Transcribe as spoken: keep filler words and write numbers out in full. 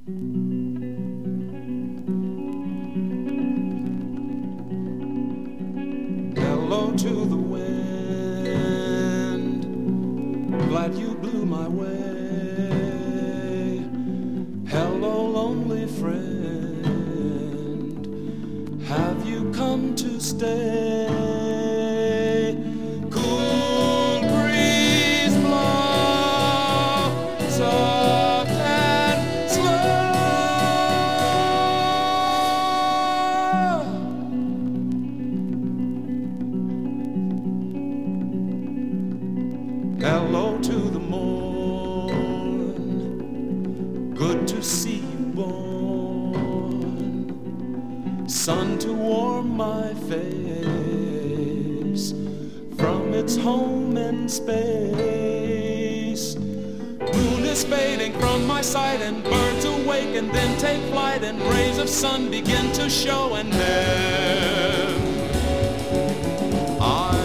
Hello to the wind, glad you blew my way. Hello, lonely friend, have you come to stay? Cool breeze blow, soft and slow. Hello to the morn, good to see you born. Sun to warm my face from its home in space. Moon is fading from my sight and birds awake and then take flight and rays of sun begin to show, and then I